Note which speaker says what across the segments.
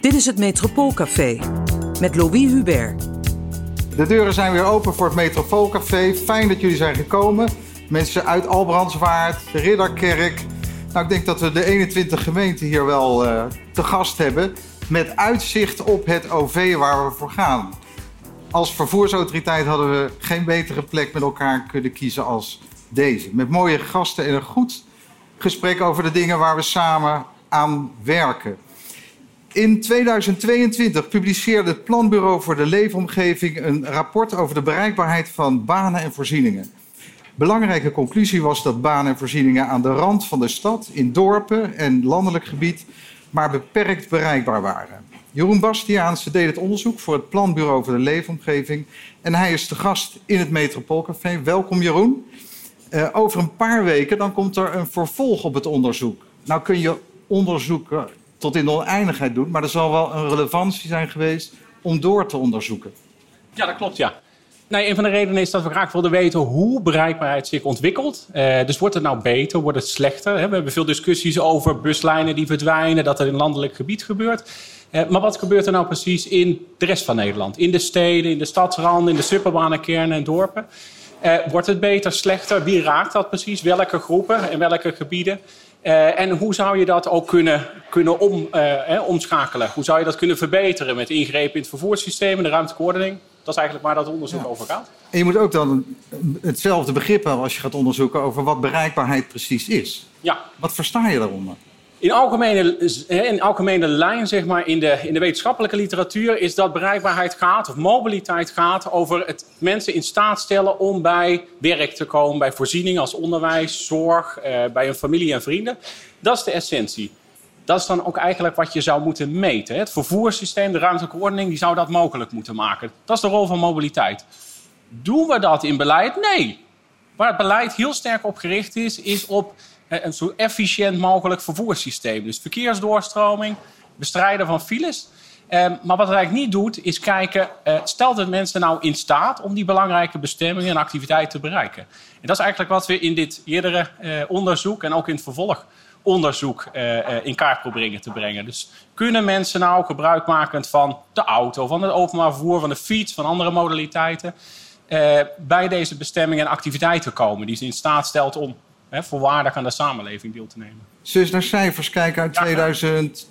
Speaker 1: Dit is het Metropoolcafé met Louis Hubert.
Speaker 2: De deuren zijn weer open voor het Metropoolcafé. Fijn dat jullie zijn gekomen. Mensen uit Albrandswaard, de Ridderkerk. Nou, ik denk dat we de 21 gemeenten hier wel te gast hebben. Met uitzicht op het OV waar we voor gaan. Als vervoersautoriteit hadden we geen betere plek met elkaar kunnen kiezen als deze. Met mooie gasten en een goed gesprek over de dingen waar we samen aan werken. In 2022 publiceerde het Planbureau voor de Leefomgeving een rapport over de bereikbaarheid van banen en voorzieningen. Belangrijke conclusie was dat banen en voorzieningen aan de rand van de stad, in dorpen en landelijk gebied, maar beperkt bereikbaar waren. Jeroen Bastiaanse deed het onderzoek voor het Planbureau voor de Leefomgeving en hij is te gast in het Metropoolcafé. Welkom Jeroen. Over een paar weken dan komt er een vervolg op het onderzoek. Nou kun je onderzoeken tot in de oneindigheid doen, maar er zal wel een relevantie zijn geweest om door te onderzoeken.
Speaker 3: Ja, dat klopt, ja. Nee, een van de redenen is dat we graag wilden weten hoe bereikbaarheid zich ontwikkelt. Dus wordt het nou beter, wordt het slechter? We hebben veel discussies over buslijnen die verdwijnen, dat er in landelijk gebied gebeurt. Maar wat gebeurt er nou precies in de rest van Nederland? In de steden, in de stadsranden, in de suburbanen kernen en dorpen? Wordt het beter, slechter? Wie raakt dat precies? Welke groepen en welke gebieden? En hoe zou je dat ook kunnen omschakelen? Hoe zou je dat kunnen verbeteren met ingrepen in het vervoerssysteem en de ruimtelijke ordening? Dat is eigenlijk waar dat onderzoek over gaat. En
Speaker 2: je moet ook dan hetzelfde begrip hebben als je gaat onderzoeken over wat bereikbaarheid precies is.
Speaker 3: Ja.
Speaker 2: Wat versta je daaronder?
Speaker 3: In algemene lijn, zeg maar, in de wetenschappelijke literatuur is dat bereikbaarheid gaat, of mobiliteit gaat, over het mensen in staat stellen om bij werk te komen, bij voorzieningen als onderwijs, zorg, bij hun familie en vrienden. Dat is de essentie. Dat is dan ook eigenlijk wat je zou moeten meten. Het vervoerssysteem, de ruimtelijke ordening, die zou dat mogelijk moeten maken. Dat is de rol van mobiliteit. Doen we dat in beleid? Nee. Waar het beleid heel sterk op gericht is op een zo efficiënt mogelijk vervoerssysteem. Dus verkeersdoorstroming, bestrijden van files. Maar wat het eigenlijk niet doet, is kijken, stelt het mensen nou in staat om die belangrijke bestemmingen en activiteiten te bereiken? En dat is eigenlijk wat we in dit eerdere onderzoek en ook in het vervolgonderzoek in kaart proberen te brengen. Dus kunnen mensen nou gebruikmakend van de auto, van het openbaar vervoer, van de fiets, van andere modaliteiten, bij deze bestemmingen en activiteiten komen die ze in staat stelt om volwaardig aan de samenleving deel te nemen.
Speaker 2: Zullen we eens naar cijfers kijken uit 2020?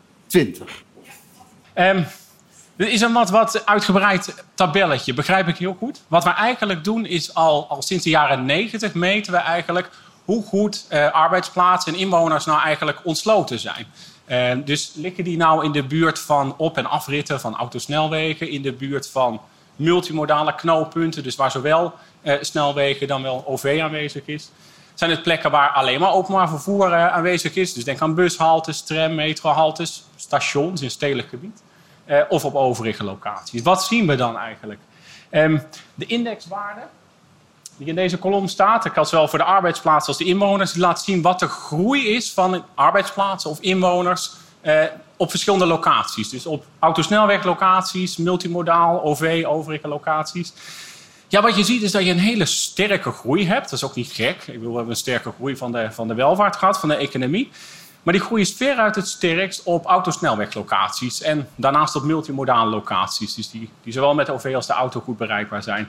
Speaker 3: Dit is een wat uitgebreid tabelletje, begrijp ik heel goed. Wat we eigenlijk doen is al sinds de jaren 90 meten we eigenlijk hoe goed arbeidsplaatsen en inwoners nou eigenlijk ontsloten zijn. Dus liggen die nou in de buurt van op- en afritten van autosnelwegen, in de buurt van multimodale knooppunten, dus waar zowel snelwegen dan wel OV aanwezig is. Zijn het plekken waar alleen maar openbaar vervoer aanwezig is. Dus denk aan bushaltes, tram, metrohaltes, stations in stedelijk gebied. Of op overige locaties. Wat zien we dan eigenlijk? De indexwaarde die in deze kolom staat, dat geldt zowel voor de arbeidsplaatsen als de inwoners, die laat zien wat de groei is van arbeidsplaatsen of inwoners op verschillende locaties. Dus op autosnelweglocaties, multimodaal, OV, overige locaties. Ja, wat je ziet is dat je een hele sterke groei hebt. Dat is ook niet gek. We hebben een sterke groei van de welvaart gehad, van de economie. Maar die groei is veruit het sterkst op autosnelweglocaties. En daarnaast op multimodale locaties. Dus die zowel met de OV als de auto goed bereikbaar zijn.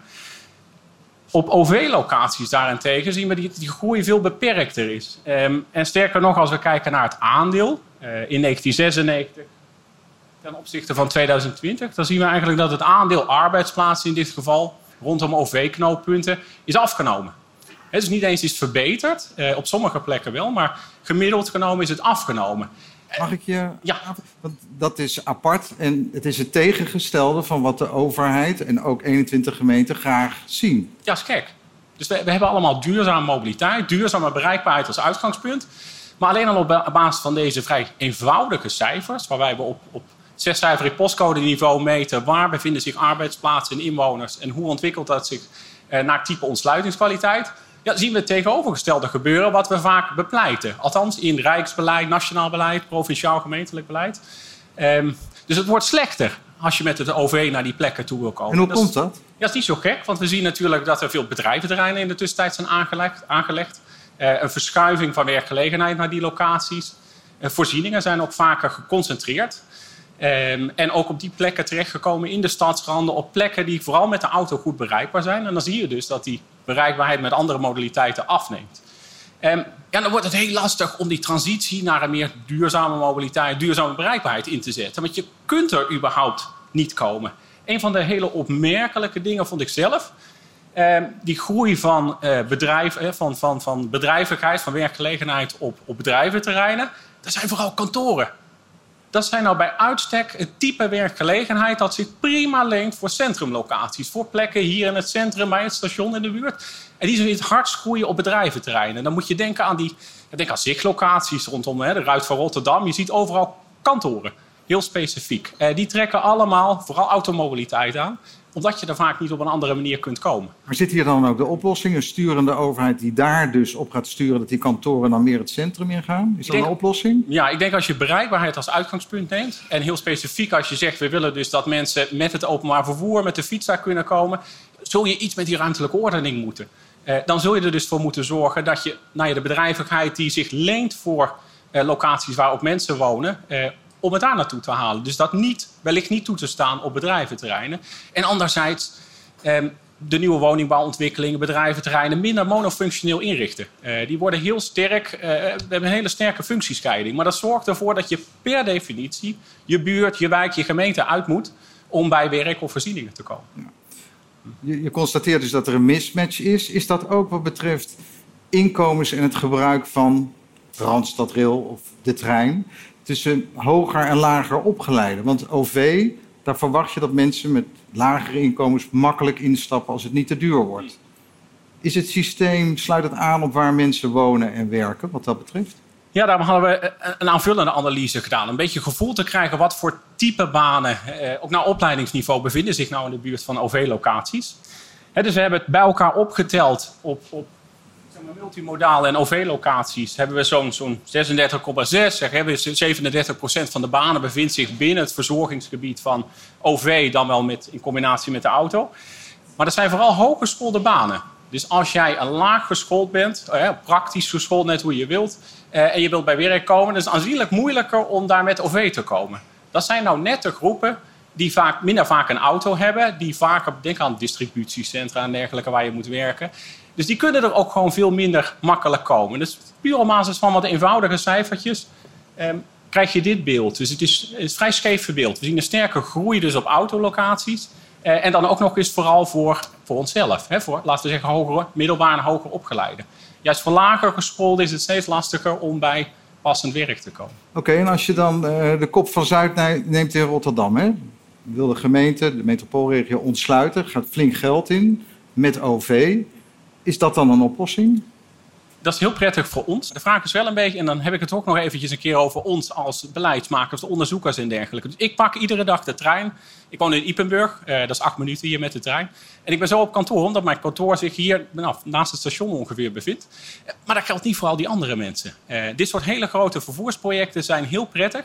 Speaker 3: Op OV-locaties daarentegen zien we dat die groei veel beperkter is. En sterker nog, als we kijken naar het aandeel in 1996 ten opzichte van 2020... dan zien we eigenlijk dat het aandeel arbeidsplaatsen in dit geval rondom OV-knooppunten is afgenomen. Het is niet eens iets verbeterd, op sommige plekken wel, maar gemiddeld genomen is het afgenomen.
Speaker 2: Mag ik je?
Speaker 3: Ja.
Speaker 2: Want dat is apart en het is het tegengestelde van wat de overheid en ook 21 gemeenten graag zien.
Speaker 3: Ja, is gek. Dus we hebben allemaal duurzame mobiliteit, duurzame bereikbaarheid als uitgangspunt. Maar alleen al op basis van deze vrij eenvoudige cijfers, waarbij we op 6-cijferig postcode-niveau meten waar bevinden zich arbeidsplaatsen en inwoners en hoe ontwikkelt dat zich naar type ontsluitingskwaliteit, ja, zien we het tegenovergestelde gebeuren wat we vaak bepleiten. Althans in rijksbeleid, nationaal beleid, provinciaal gemeentelijk beleid. Dus het wordt slechter als je met het OV naar die plekken toe wil komen.
Speaker 2: En hoe komt dat?
Speaker 3: Ja, dat is niet zo gek, want we zien natuurlijk dat er veel bedrijventerreinen in de tussentijd zijn aangelegd. Een verschuiving van werkgelegenheid naar die locaties. Voorzieningen zijn ook vaker geconcentreerd. En ook op die plekken terechtgekomen in de stadsranden, op plekken die vooral met de auto goed bereikbaar zijn. En dan zie je dus dat die bereikbaarheid met andere modaliteiten afneemt. Dan wordt het heel lastig om die transitie naar een meer duurzame mobiliteit, duurzame bereikbaarheid in te zetten. Want je kunt er überhaupt niet komen. Een van de hele opmerkelijke dingen vond ik zelf. Die groei van bedrijven, van bedrijvigheid, van werkgelegenheid op bedrijventerreinen. Dat zijn vooral kantoren. Dat zijn nou bij uitstek het type werkgelegenheid dat zich prima leent voor centrumlocaties. Voor plekken hier in het centrum, bij het station in de buurt. En die zullen het hardst groeien op bedrijventerreinen. Dan moet je denken aan aan zichtlocaties rondom de Ruit van Rotterdam. Je ziet overal kantoren, heel specifiek. Die trekken allemaal vooral automobiliteit aan, omdat je er vaak niet op een andere manier kunt komen.
Speaker 2: Maar zit hier dan ook de oplossing? Een sturende overheid die daar dus op gaat sturen dat die kantoren dan meer het centrum ingaan? Is dat een oplossing?
Speaker 3: Ja, ik denk als je bereikbaarheid als uitgangspunt neemt. En heel specifiek als je zegt, we willen dus dat mensen met het openbaar vervoer, met de fiets daar kunnen komen. Zul je iets met die ruimtelijke ordening moeten. Dan zul je er dus voor moeten zorgen dat je de bedrijvigheid die zich leent voor locaties waar ook mensen wonen, om het daar naartoe te halen. Dus dat wellicht niet toe te staan op bedrijventerreinen. En anderzijds de nieuwe woningbouwontwikkelingen, bedrijventerreinen minder monofunctioneel inrichten. Die worden heel sterk, we hebben een hele sterke functiescheiding. Maar dat zorgt ervoor dat je per definitie je buurt, je wijk, je gemeente uit moet om bij werk of voorzieningen te komen.
Speaker 2: Ja. Je constateert dus dat er een mismatch is. Is dat ook wat betreft inkomens en het gebruik van Randstadrail of de trein tussen hoger en lager opgeleiden? Want OV, daar verwacht je dat mensen met lagere inkomens makkelijk instappen als het niet te duur wordt. Is het systeem, sluit het aan op waar mensen wonen en werken wat dat betreft?
Speaker 3: Ja, daarom hadden we een aanvullende analyse gedaan. Een beetje gevoel te krijgen wat voor type banen, ook naar opleidingsniveau, bevinden zich nou in de buurt van OV-locaties. Dus we hebben het bij elkaar opgeteld op multimodale en OV-locaties. Hebben we zo'n 36,6. Hebben we 37% van de banen bevindt zich binnen het verzorgingsgebied van OV, dan wel in combinatie met de auto. Maar dat zijn vooral hooggeschoolde banen. Dus als jij een laag geschoold bent, praktisch geschoold net hoe je wilt, en je wilt bij werk komen, dan is het aanzienlijk moeilijker om daar met OV te komen. Dat zijn nou net de groepen die minder vaak een auto hebben, die vaker, denk aan distributiecentra en dergelijke waar je moet werken. Dus die kunnen er ook gewoon veel minder makkelijk komen. Dus puur op basis van wat eenvoudige cijfertjes krijg je dit beeld. Dus het is vrij scheef verbeeld. We zien een sterke groei dus op autolocaties. En dan ook nog eens vooral voor onszelf. Voor, laten we zeggen, middelbaar en hoger opgeleiden. Juist voor lager geschoold is het steeds lastiger om bij passend werk te komen.
Speaker 2: Oké, en als je dan de Kop van Zuid neemt in Rotterdam, hè? Wil de gemeente, de metropoolregio ontsluiten, gaat flink geld in met OV. Is dat dan een oplossing?
Speaker 3: Dat is heel prettig voor ons. De vraag is wel een beetje, en dan heb ik het ook nog eventjes een keer over ons als beleidsmakers, onderzoekers en dergelijke. Dus ik pak iedere dag de trein. Ik woon in Ypenburg, dat is 8 minuten hier met de trein. En ik ben zo op kantoor, omdat mijn kantoor zich hier naast het station ongeveer bevindt. Maar dat geldt niet voor al die andere mensen. Dit soort hele grote vervoersprojecten zijn heel prettig.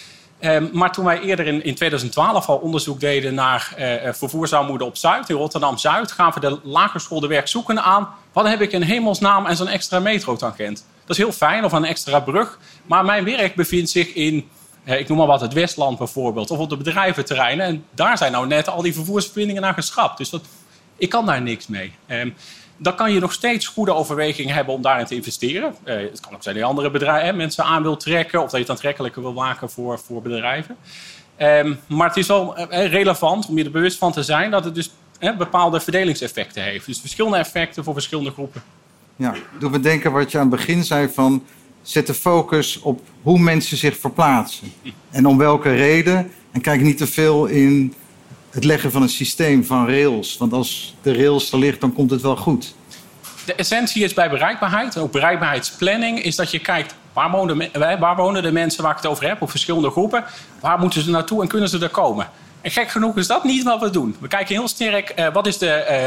Speaker 3: Maar toen wij eerder in 2012 al onderzoek deden naar vervoersarmoede op Zuid, in Rotterdam-Zuid, gaven de laaggeschoolde werkzoekenden aan, wat heb ik in hemelsnaam en zo'n extra metrotangent. Dat is heel fijn, of een extra brug. Maar mijn werk bevindt zich in, ik noem maar wat, het Westland bijvoorbeeld, of op de bedrijventerreinen. En daar zijn nou net al die vervoersverbindingen naar geschrapt. Dus ik kan daar niks mee. Dan kan je nog steeds goede overwegingen hebben om daarin te investeren. Het kan ook zijn dat je andere bedrijven, mensen aan wil trekken, of dat je het aantrekkelijker wil maken voor bedrijven. Maar het is wel relevant om je er bewust van te zijn dat het dus bepaalde verdelingseffecten heeft. Dus verschillende effecten voor verschillende groepen.
Speaker 2: Ja, doe me denken wat je aan het begin zei van zet de focus op hoe mensen zich verplaatsen. En om welke reden. En kijk niet te veel in het leggen van een systeem van rails. Want als de rails er ligt, dan komt het wel goed.
Speaker 3: De essentie is bij bereikbaarheid, ook bereikbaarheidsplanning, is dat je kijkt waar wonen de mensen waar ik het over heb, op verschillende groepen. Waar moeten ze naartoe en kunnen ze er komen? En gek genoeg is dat niet wat we doen. We kijken heel sterk, wat is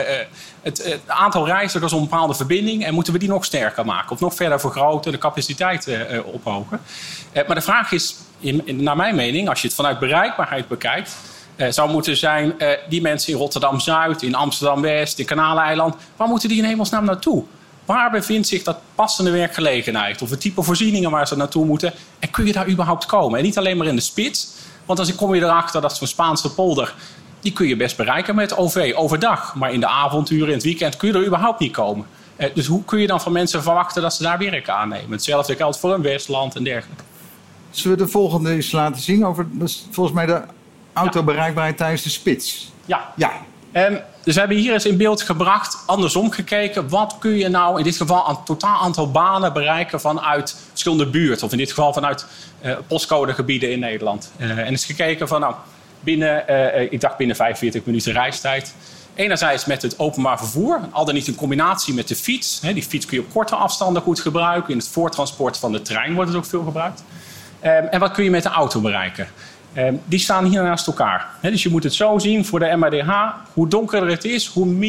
Speaker 3: het aantal reizigers op een bepaalde verbinding en moeten we die nog sterker maken of nog verder vergroten, de capaciteit ophogen. Maar de vraag is, naar mijn mening, als je het vanuit bereikbaarheid bekijkt, zou moeten zijn, die mensen in Rotterdam-Zuid, in Amsterdam-West, in Kanaleiland, waar moeten die in hemelsnaam naartoe? Waar bevindt zich dat passende werkgelegenheid? Of het type voorzieningen waar ze naartoe moeten? En kun je daar überhaupt komen? En niet alleen maar in de spits, Want dan kom je erachter dat zo'n Spaanse polder, die kun je best bereiken met OV overdag. Maar in de avonduren, in het weekend, kun je er überhaupt niet komen. Dus hoe kun je dan van mensen verwachten dat ze daar werk aannemen? Hetzelfde geldt voor een Westland en dergelijke.
Speaker 2: Zullen we de volgende eens laten zien? Dat is volgens mij de autobereikbaarheid tijdens de spits.
Speaker 3: Ja. Dus we hebben hier eens in beeld gebracht, andersom gekeken. Wat kun je nou in dit geval aan het totaal aantal banen bereiken vanuit verschillende buurten? Of in dit geval vanuit postcodegebieden in Nederland. En is gekeken van binnen 45 minuten reistijd. Enerzijds met het openbaar vervoer. Al dan niet in combinatie met de fiets. Die fiets kun je op korte afstanden goed gebruiken. In het voortransport van de trein wordt het ook veel gebruikt. En wat kun je met de auto bereiken? Die staan hier naast elkaar. Dus je moet het zo zien voor de MADH. Hoe donkerder het is,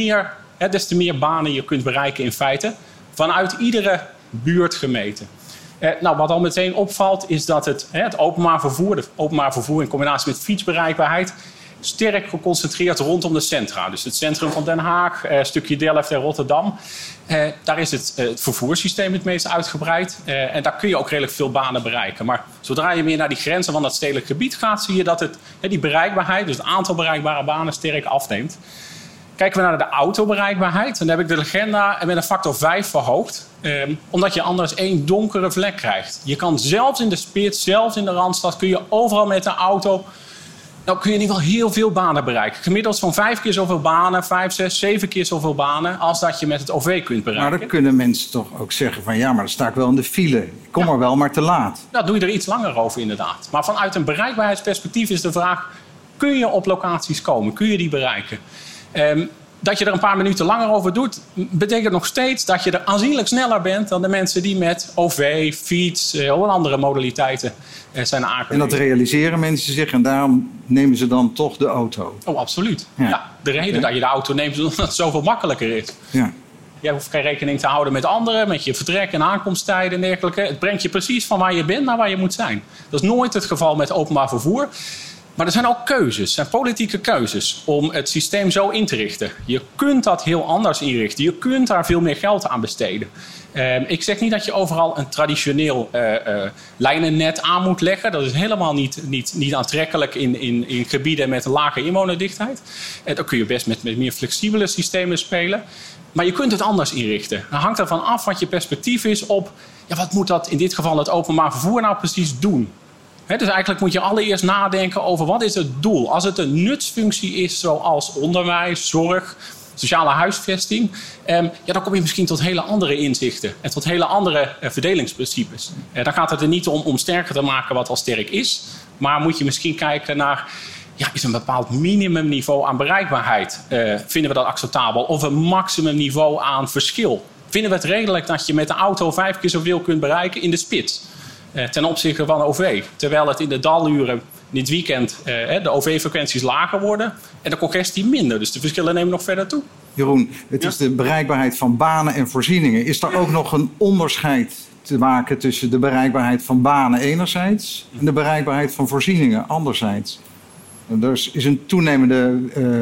Speaker 3: des te meer banen je kunt bereiken in feite. Vanuit iedere buurt gemeten. Wat al meteen opvalt is dat het openbaar vervoer in combinatie met fietsbereikbaarheid sterk geconcentreerd rondom de centra. Dus het centrum van Den Haag, een stukje Delft en Rotterdam. Daar is het vervoerssysteem het meest uitgebreid. En daar kun je ook redelijk veel banen bereiken. Maar zodra je meer naar die grenzen van dat stedelijk gebied gaat, zie je dat die bereikbaarheid, dus het aantal bereikbare banen, sterk afneemt. Kijken we naar de autobereikbaarheid, dan heb ik de legenda met een factor 5 verhoogd. Omdat je anders 1 donkere vlek krijgt. Je kan zelfs in de spits, zelfs in de Randstad, kun je overal met de auto, nou kun je in ieder geval heel veel banen bereiken. Gemiddeld van 5 keer zoveel banen, 5, 6, 7 keer zoveel banen als dat je met het OV kunt bereiken.
Speaker 2: Maar dan kunnen mensen toch ook zeggen van ja, maar dan sta ik wel in de file. Ik kom er wel, maar te laat.
Speaker 3: Nou, doe je er iets langer over inderdaad. Maar vanuit een bereikbaarheidsperspectief is de vraag, kun je op locaties komen? Kun je die bereiken? Dat je er een paar minuten langer over doet, betekent nog steeds dat je er aanzienlijk sneller bent dan de mensen die met OV, fiets of andere modaliteiten zijn aangekomen.
Speaker 2: En dat realiseren mensen zich en daarom nemen ze dan toch de auto.
Speaker 3: Oh, absoluut. Ja, de reden dat je de auto neemt is omdat het zoveel makkelijker is.
Speaker 2: Ja.
Speaker 3: Jij hoeft geen rekening te houden met anderen, met je vertrek- en aankomsttijden en dergelijke. Het brengt je precies van waar je bent naar waar je moet zijn. Dat is nooit het geval met openbaar vervoer. Maar er zijn ook keuzes, er zijn politieke keuzes om het systeem zo in te richten. Je kunt dat heel anders inrichten. Je kunt daar veel meer geld aan besteden. Ik zeg niet dat je overal een traditioneel lijnennet aan moet leggen. Dat is helemaal niet aantrekkelijk in gebieden met een lage inwonerdichtheid. Dan kun je best met meer flexibele systemen spelen. Maar je kunt het anders inrichten. Dan hangt ervan af wat je perspectief is op, wat moet dat in dit geval het openbaar vervoer nou precies doen? Dus eigenlijk moet je allereerst nadenken over wat is het doel. Als het een nutsfunctie is zoals onderwijs, zorg, sociale huisvesting, dan kom je misschien tot hele andere inzichten en tot hele andere verdelingsprincipes. Dan gaat het er niet om sterker te maken wat al sterk is, maar moet je misschien kijken naar, is een bepaald minimumniveau aan bereikbaarheid, vinden we dat acceptabel? Of een maximumniveau aan verschil? Vinden we het redelijk dat je met de auto 5 keer zoveel kunt bereiken in de spits? Ten opzichte van OV. Terwijl het in de daluren, in het weekend, de OV-frequenties lager worden en de congestie minder. Dus de verschillen nemen nog verder toe.
Speaker 2: Jeroen, het is de bereikbaarheid van banen en voorzieningen. Is er ook nog een onderscheid te maken tussen de bereikbaarheid van banen enerzijds en de bereikbaarheid van voorzieningen anderzijds? Er is een toenemende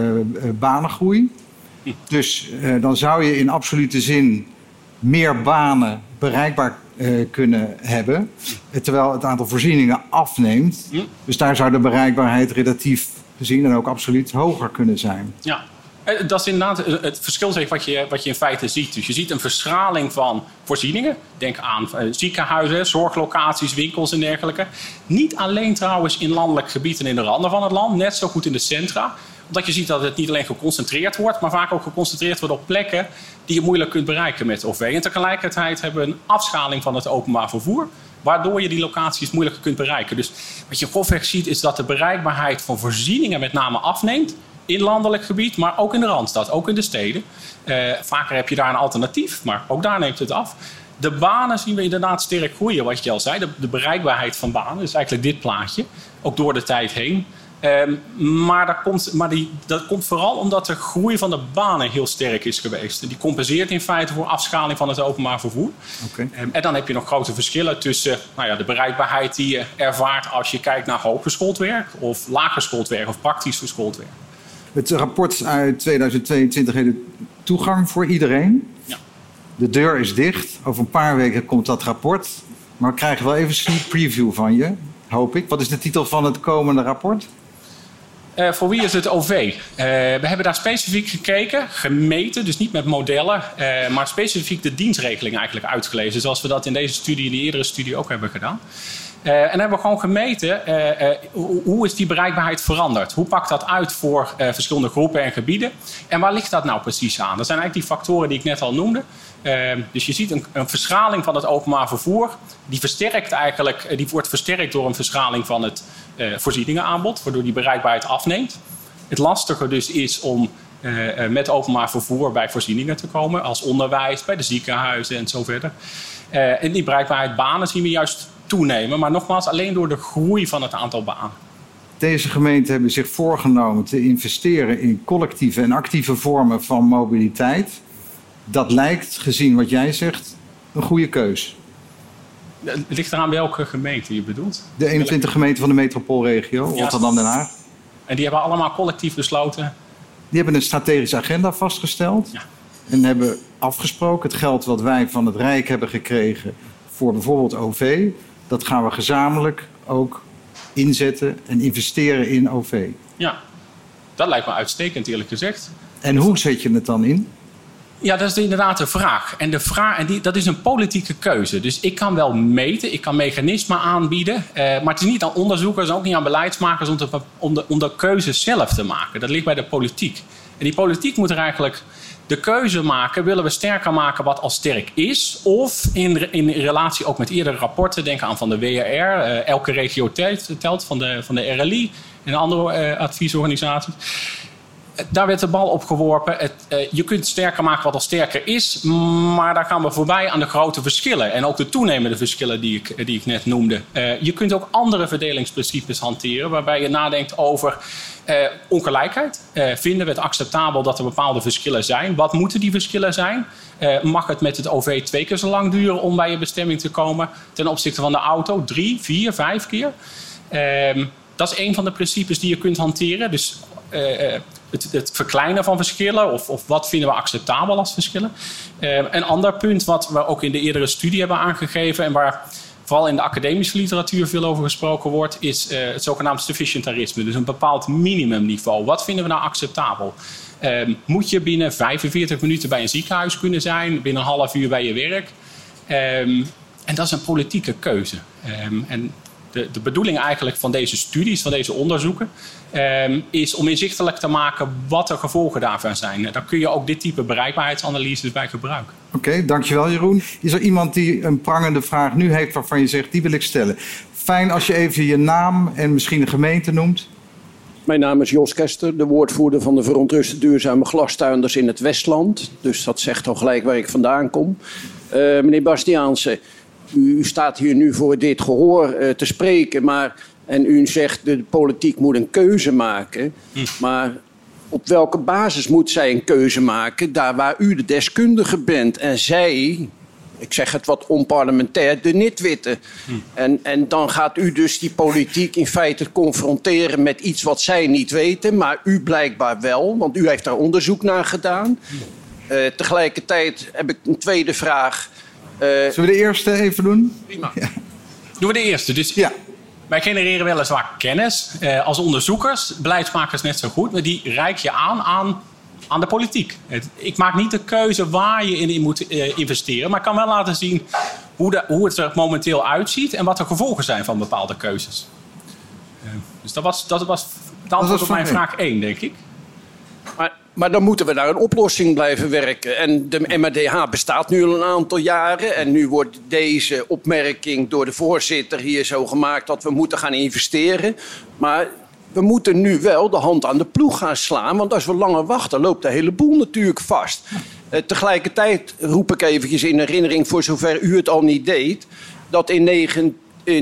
Speaker 2: banengroei. Dus dan zou je in absolute zin meer banen bereikbaar kunnen hebben, terwijl het aantal voorzieningen afneemt. Dus daar zou de bereikbaarheid relatief gezien en ook absoluut hoger kunnen zijn.
Speaker 3: Ja, dat is inderdaad het verschil zeg, wat je in feite ziet. Dus je ziet een verschraling van voorzieningen. Denk aan ziekenhuizen, zorglocaties, winkels en dergelijke. Niet alleen trouwens in landelijk gebied en in de randen van het land, net zo goed in de centra. Omdat je ziet dat het niet alleen geconcentreerd wordt, maar vaak ook geconcentreerd wordt op plekken die je moeilijk kunt bereiken met OV. En tegelijkertijd hebben we een afschaling van het openbaar vervoer, waardoor je die locaties moeilijker kunt bereiken. Dus wat je grofweg ziet is dat de bereikbaarheid van voorzieningen met name afneemt in landelijk gebied, maar ook in de Randstad, ook in de steden. Vaker heb je daar een alternatief, maar ook daar neemt het af. De banen zien we inderdaad sterk groeien, wat je al zei. De bereikbaarheid van banen is eigenlijk dit plaatje, ook door de tijd heen. Maar dat komt vooral omdat de groei van de banen heel sterk is geweest. En die compenseert in feite voor afschaling van het openbaar vervoer.
Speaker 2: Okay.
Speaker 3: En dan heb je nog grote verschillen tussen de bereikbaarheid die je ervaart als je kijkt naar hooggeschoold werk of laaggeschoold werk of praktisch geschoold werk.
Speaker 2: Het rapport uit 2022 heet Toegang voor iedereen.
Speaker 3: Ja.
Speaker 2: De deur is dicht. Over een paar weken komt dat rapport. Maar we krijgen wel even een sneak preview van je. hoop ik. Wat is de titel van het komende rapport?
Speaker 3: Voor wie is het OV? We hebben daar specifiek gekeken, gemeten, dus niet met modellen, maar specifiek de dienstregeling eigenlijk uitgelezen, zoals we dat in deze studie, in die eerdere studie ook hebben gedaan. En hebben we gewoon gemeten hoe is die bereikbaarheid veranderd? Hoe pakt dat uit voor verschillende groepen en gebieden? En waar ligt dat nou precies aan? Dat zijn eigenlijk die factoren die ik net al noemde. Dus je ziet een verschraling van het openbaar vervoer. Die wordt versterkt door een verschraling van het voorzieningenaanbod, waardoor die bereikbaarheid afneemt. Het lastige dus is om met openbaar vervoer bij voorzieningen te komen, als onderwijs, bij de ziekenhuizen en zo verder. En die bereikbaarheid banen zien we juist toenemen, maar nogmaals alleen door de groei van het aantal banen.
Speaker 2: Deze gemeenten hebben zich voorgenomen te investeren in collectieve en actieve vormen van mobiliteit. Dat lijkt, gezien wat jij zegt, een goede keus.
Speaker 3: Het ligt eraan welke gemeente je bedoelt.
Speaker 2: De 21 gemeenten van de metropoolregio, Rotterdam-Den Haag.
Speaker 3: En die hebben allemaal collectief besloten.
Speaker 2: Die hebben een strategische agenda vastgesteld.
Speaker 3: Ja.
Speaker 2: En hebben afgesproken, het geld wat wij van het Rijk hebben gekregen voor bijvoorbeeld OV, dat gaan we gezamenlijk ook inzetten en investeren in OV.
Speaker 3: Ja, dat lijkt me uitstekend eerlijk gezegd.
Speaker 2: En hoe zet je het dan in?
Speaker 3: Ja, dat is inderdaad de vraag. En dat is een politieke keuze. Dus ik kan wel meten, ik kan mechanismen aanbieden. Maar het is niet aan onderzoekers, ook niet aan beleidsmakers om de keuze zelf te maken. Dat ligt bij de politiek. En die politiek moet er eigenlijk de keuze maken. Willen we sterker maken wat al sterk is? Of in relatie ook met eerdere rapporten, denk aan van de WRR. Elke regio telt van de RLI en andere adviesorganisaties. Daar werd de bal op geworpen. Je kunt sterker maken wat al sterker is, maar daar gaan we voorbij aan de grote verschillen. En ook de toenemende verschillen die ik net noemde. Je kunt ook andere verdelingsprincipes hanteren, waarbij je nadenkt over ongelijkheid. Vinden we het acceptabel dat er bepaalde verschillen zijn? Wat moeten die verschillen zijn? Mag het met het OV 2 keer zo lang duren om bij je bestemming te komen ten opzichte van de auto? 3, 4, 5 keer? Dat is een van de principes die je kunt hanteren. Dus het verkleinen van verschillen of wat vinden we acceptabel als verschillen. Een ander punt wat we ook in de eerdere studie hebben aangegeven en waar vooral in de academische literatuur veel over gesproken wordt, is het zogenaamd sufficientarisme. Dus een bepaald minimumniveau. Wat vinden we nou acceptabel? Moet je binnen 45 minuten bij een ziekenhuis kunnen zijn, binnen een half uur bij je werk? En dat is een politieke keuze. En de bedoeling eigenlijk van deze studies, van deze onderzoeken, is om inzichtelijk te maken wat de gevolgen daarvan zijn. Daar kun je ook dit type bereikbaarheidsanalyses bij gebruiken.
Speaker 2: Oké, dankjewel Jeroen. Is er iemand die een prangende vraag nu heeft waarvan je zegt, die wil ik stellen? Fijn als je even je naam en misschien een gemeente noemt.
Speaker 4: Mijn naam is Jos Kester, de woordvoerder van de verontruste duurzame glastuinders in het Westland. Dus dat zegt al gelijk waar ik vandaan kom. Meneer Bastiaanse, u staat hier nu voor dit gehoor te spreken, en u zegt de politiek moet een keuze maken. Maar op welke basis moet zij een keuze maken? Daar waar u de deskundige bent en zij, ik zeg het wat onparlementair, de nitwitte. En dan gaat u dus die politiek in feite confronteren met iets wat zij niet weten, maar u blijkbaar wel, want u heeft daar onderzoek naar gedaan. Tegelijkertijd heb ik een tweede vraag.
Speaker 2: Zullen we de eerste even doen?
Speaker 3: Prima. Ja. Doen we de eerste. Dus
Speaker 2: ja.
Speaker 3: Wij genereren weliswaar kennis als onderzoekers, beleidsmakers net zo goed, maar die reik je aan de politiek. Ik maak niet de keuze waar je in moet investeren, maar ik kan wel laten zien hoe het er momenteel uitziet en wat de gevolgen zijn van bepaalde keuzes. Dus dat was het antwoord op mijn vraag 1, denk ik.
Speaker 4: Maar dan moeten we naar een oplossing blijven werken. En de MRDH bestaat nu al een aantal jaren. En nu wordt deze opmerking door de voorzitter hier zo gemaakt dat we moeten gaan investeren. Maar we moeten nu wel de hand aan de ploeg gaan slaan. Want als we langer wachten, loopt de hele boel natuurlijk vast. Tegelijkertijd roep ik eventjes in herinnering, voor zover u het al niet deed, dat in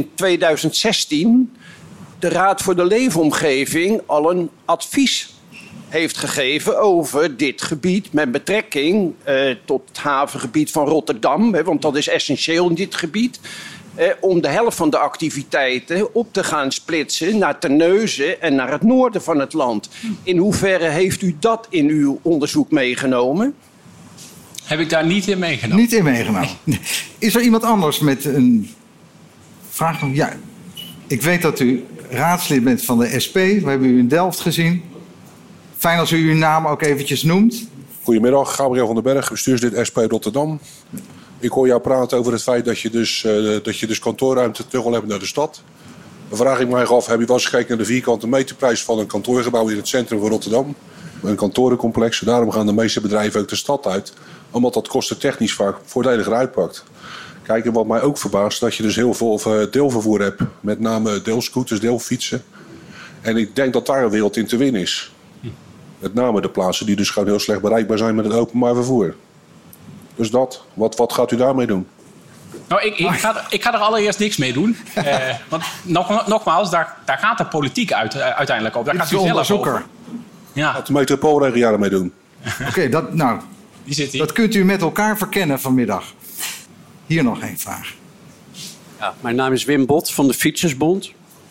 Speaker 4: 2016 de Raad voor de Leefomgeving al een advies heeft gegeven over dit gebied met betrekking tot het havengebied van Rotterdam. Want dat is essentieel in dit gebied. Om de helft van de activiteiten op te gaan splitsen naar Terneuzen en naar het noorden van het land. In hoeverre heeft u dat in uw onderzoek meegenomen?
Speaker 3: Heb ik daar niet in meegenomen.
Speaker 2: Niet in meegenomen. Is er iemand anders met een vraag? Ja. Ik weet dat u raadslid bent van de SP. We hebben u in Delft gezien. Fijn als u uw naam ook eventjes noemt.
Speaker 5: Goedemiddag, Gabriel van den Berg, bestuurslid SP Rotterdam. Ik hoor jou praten over het feit dat je dus kantoorruimte terug wil hebben naar de stad. Dan vraag ik mij af, heb je wel eens gekeken naar de vierkante meterprijs van een kantoorgebouw in het centrum van Rotterdam? Een kantorencomplex, daarom gaan de meeste bedrijven ook de stad uit. Omdat dat kostentechnisch vaak voordeliger uitpakt. Kijk, en wat mij ook verbaast, dat je dus heel veel deelvervoer hebt. Met name deelscooters, deelfietsen. En ik denk dat daar een wereld in te winnen is. Met name de plaatsen die dus gewoon heel slecht bereikbaar zijn met het openbaar vervoer. Dus dat, wat gaat u daarmee doen?
Speaker 3: Nou, ik ga er allereerst niks mee doen. Want nogmaals, daar gaat de politiek uiteindelijk op. Daar gaat u zelf over. Ja.
Speaker 5: Wat de metropoolregio daarmee doen?
Speaker 2: Oké, dat kunt u met elkaar verkennen vanmiddag. Hier nog één vraag.
Speaker 6: Ja, mijn naam is Wim Bot van de Fietsersbond.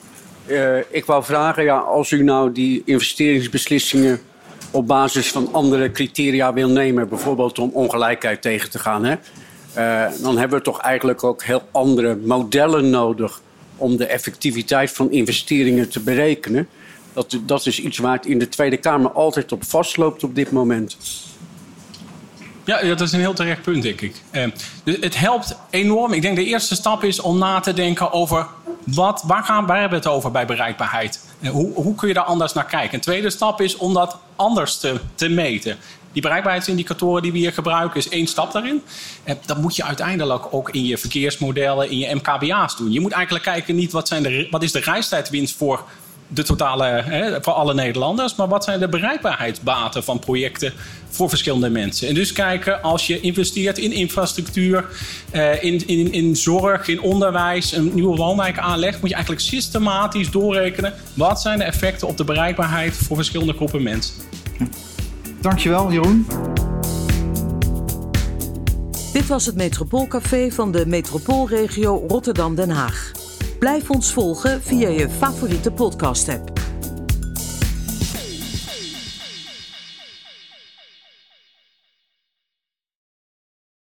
Speaker 6: Ik wou vragen, als u nou die investeringsbeslissingen op basis van andere criteria wil nemen, bijvoorbeeld om ongelijkheid tegen te gaan, dan hebben we toch eigenlijk ook heel andere modellen nodig om de effectiviteit van investeringen te berekenen. Dat is iets waar het in de Tweede Kamer altijd op vastloopt op dit moment.
Speaker 3: Ja, dat is een heel terecht punt, denk ik. Het helpt enorm. Ik denk de eerste stap is om na te denken over waar hebben we het over bij bereikbaarheid? Hoe kun je daar anders naar kijken? Een tweede stap is om dat anders te meten. Die bereikbaarheidsindicatoren die we hier gebruiken is één stap daarin. Dat moet je uiteindelijk ook in je verkeersmodellen, in je MKBA's doen. Je moet eigenlijk kijken niet wat is de reistijdwinst voor de totale, voor alle Nederlanders, maar wat zijn de bereikbaarheidsbaten van projecten voor verschillende mensen. En dus kijken, als je investeert in infrastructuur, in zorg, in onderwijs, een nieuwe woonwijk aanlegt, moet je eigenlijk systematisch doorrekenen wat zijn de effecten op de bereikbaarheid voor verschillende groepen mensen.
Speaker 2: Dankjewel, Jeroen.
Speaker 1: Dit was het Metropoolcafé van de Metropoolregio Rotterdam-Den Haag. Blijf ons volgen via je favoriete podcast-app.